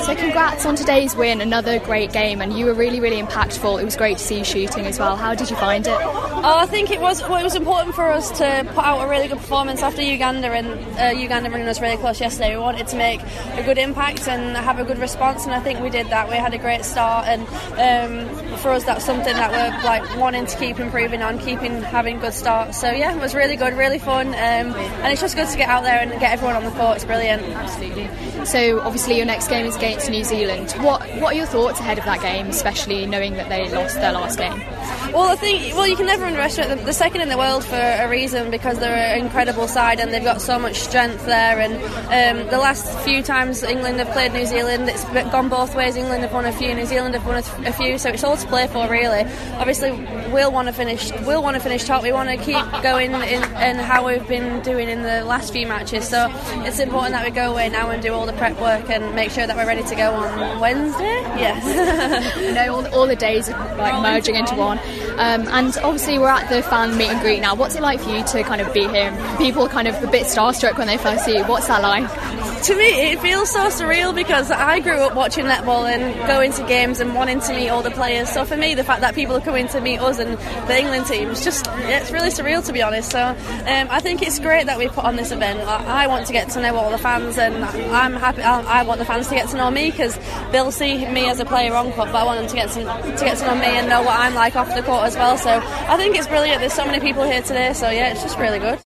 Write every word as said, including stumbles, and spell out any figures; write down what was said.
So congrats on today's win, another great game, and you were really, really impactful. It was great to see you shooting as well. How did you find it? Oh, I think it was well, it was important for us to put out a really good performance after Uganda, and uh, Uganda running us really close yesterday. We wanted to make a good impact and have a good response, and I think we did that. We had a great start, and um, for us that's something that we're like wanting to keep improving on, keeping having good starts. So yeah, it was really good, really fun, um, and it's just good to get out there and get everyone on the court. It's brilliant. Absolutely. So obviously your next game is against New Zealand. What what are your thoughts ahead of that game, especially knowing that they lost their last game? Well, I think well you can never underestimate them. They're second in the world for a reason, because they're an incredible side and they've got so much strength there. And um, the last few times England have played New Zealand, it's gone both ways. England have won a few, New Zealand have won a, th- a few, so it's all to play for really. Obviously, we'll want to finish. We'll want to finish top. We want to keep going in, in how we've been doing in the last few matches. So it's important that we go away now and do all the prep work and make sure that we're ready to go on Wednesday. Yes. You know, all, all the days are like merging into one. Um, and obviously we're at the fan meet and greet now. What's it like for you to kind of be here? People kind of a bit starstruck when they first see you. What's that like? To me, it feels so surreal because I grew up watching netball and going to games and wanting to meet all the players. So for me, the fact that people are coming to meet us and the England team is just, it's really surreal, to be honest. So um, I think it's great that we put on this event. I, I want to get to know all the fans, and I'm happy. I, I want the fans to get to know me, because they'll see me as a player on court, but I want them to get to, to get to know me and know what I'm like off the court as well. So I think it's brilliant. There's so many people here today. So yeah, it's just really good.